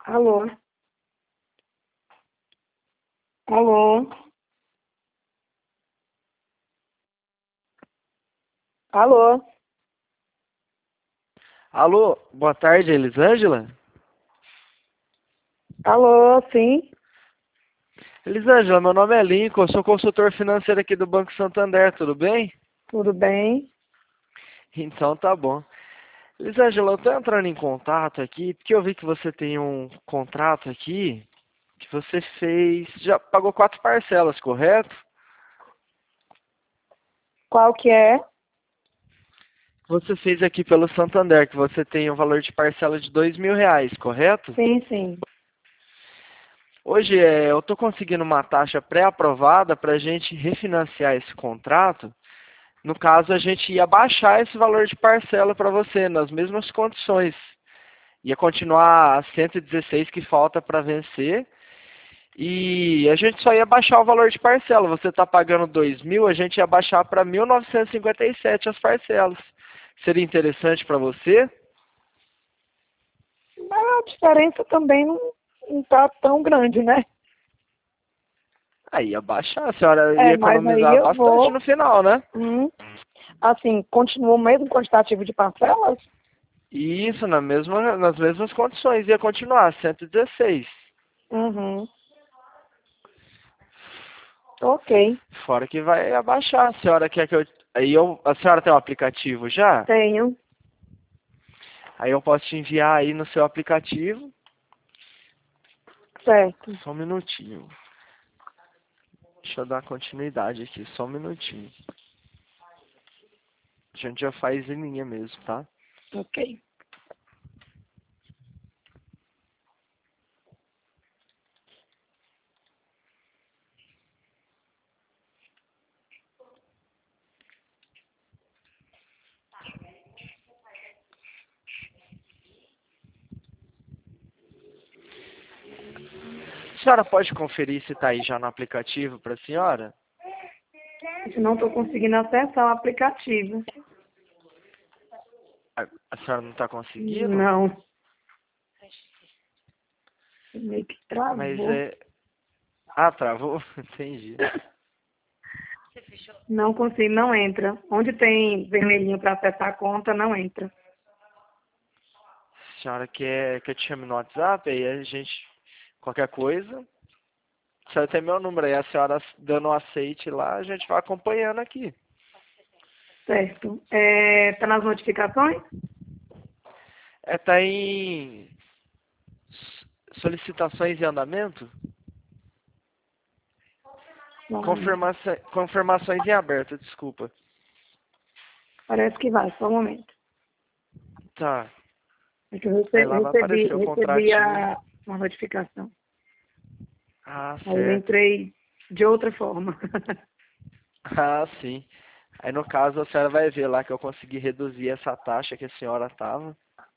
Alô? Alô? Alô? Alô, boa tarde, Elisângela? Alô, sim? Elisângela, meu nome é Lincoln, eu sou consultor financeiro aqui do Banco Santander, tudo bem? Tudo bem? Então tá bom. Elisângela, eu tô entrando em contato aqui porque eu vi que você tem um contrato aqui que você fez, já pagou 4 parcelas, correto? Qual que é? Você fez aqui pelo Santander, que você tem um valor de parcela de R$ 2.000, correto? Sim, sim. Hoje eu estou conseguindo uma taxa pré-aprovada para a gente refinanciar esse contrato. No caso, a gente ia baixar esse valor de parcela para você, nas mesmas condições. Ia continuar a 116 que falta para vencer. E a gente só ia baixar o valor de parcela. Você está pagando 2.000, a gente ia baixar para 1.957 as parcelas. Seria interessante para você? Mas a diferença também não tá tão grande, né? Aí ia baixar, a senhora ia É, mas aí economizar eu bastante vou. no final, né? hum, assim, continua o mesmo quantitativo de parcelas? E isso nas mesmas condições, ia continuar 116. Uhum. Ok. Fora que vai abaixar. A senhora quer que eu. A senhora tem um aplicativo já? Tenho. Aí eu posso te enviar aí no seu aplicativo. Certo. Só um minutinho. Deixa eu dar continuidade aqui, só um minutinho. A gente já faz em linha mesmo, tá? Ok. A senhora pode conferir se tá aí já no aplicativo pra senhora? Se não estou conseguindo acessar o aplicativo. A senhora não tá conseguindo? Não. Meio que Mas travou. é. Ah, travou? Entendi. Não consigo, não entra. Onde tem vermelhinho para acessar a conta, não entra. A senhora quer que eu te chame no WhatsApp? Aí a gente. Qualquer coisa. A senhora tem meu número aí, a senhora dando um aceite lá, a gente vai acompanhando aqui. Certo. Tá nas notificações? Tá em solicitações em andamento? Vai. Confirmações em aberto, desculpa. Parece que vai, só um momento. Tá. É que eu Aí lá vai recebi, aparecer o recebi contratinho. uma notificação. Ah, Aí eu certo. entrei de outra forma. Ah, sim. Aí no caso a senhora vai ver lá que eu consegui reduzir essa taxa que a senhora tava.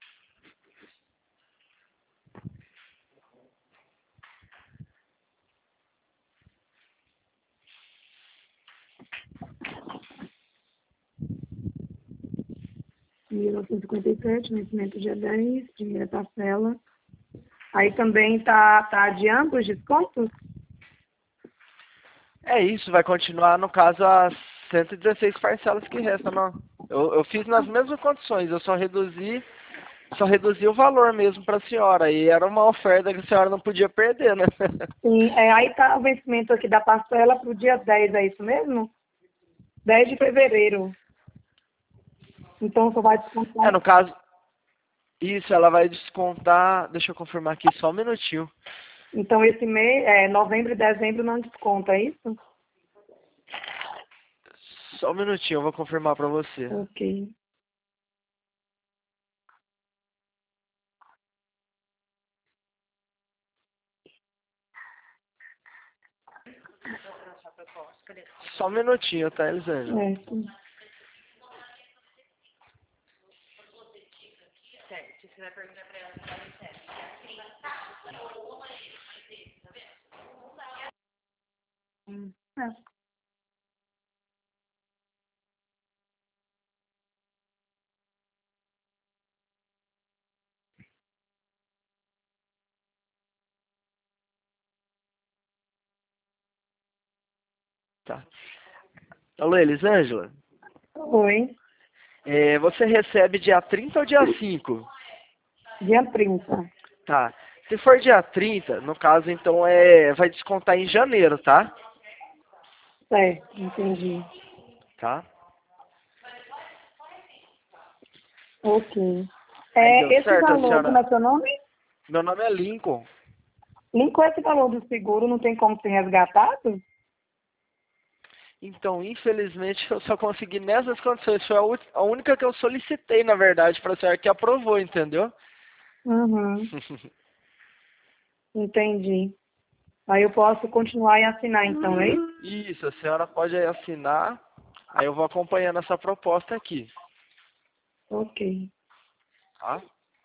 Em 1957, vencimento dia 10, primeira parcela. Aí também tá adiando os descontos? É isso, vai continuar no caso as 116 parcelas que restam, não. Eu fiz nas mesmas condições, eu só reduzi o valor mesmo para a senhora. E era uma oferta que a senhora não podia perder, né? Sim, aí tá o vencimento aqui da parcela para o dia 10, é isso mesmo? 10 de fevereiro. Então só vai descontar. No caso, isso, ela vai descontar. Deixa eu confirmar aqui só um minutinho. Então esse mês, novembro e dezembro não desconta, é isso? Só um minutinho, eu vou confirmar para você. Ok. Só um minutinho, tá, Elisângela? Certo. É. Tá. Alô, Elisângela? Oi, Você recebe dia 30 ou dia 5? dia 30. Tá. Se for dia 30, no caso, então, vai descontar em janeiro, tá? Certo, entendi. Tá? Ok. Aí deu Esse certo, a valor, como senhora... é seu nome? Meu nome é Lincoln. Linkou esse valor do seguro, não tem como ser resgatado? Então, infelizmente, eu só consegui nessas condições. Foi a única que eu solicitei, na verdade, para a senhora que aprovou, entendeu? Uhum, entendi. Aí eu posso continuar e assinar então, é isso? Isso, a senhora pode aí assinar. Aí eu vou acompanhando essa proposta aqui, Ok. tá?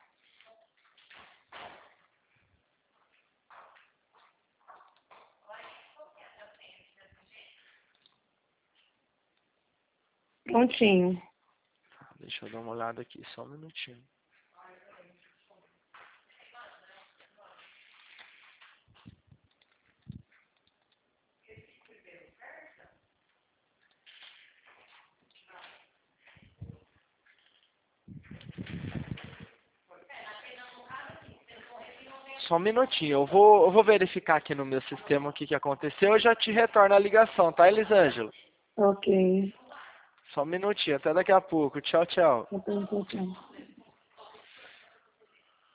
Prontinho. Deixa eu dar uma olhada aqui, só um minutinho. Só um minutinho, eu vou verificar aqui no meu sistema o que aconteceu. Eu já te retorno a ligação, tá, Elisângela? Ok. Só um minutinho, até daqui a pouco. Tchau, tchau. Então, tchau.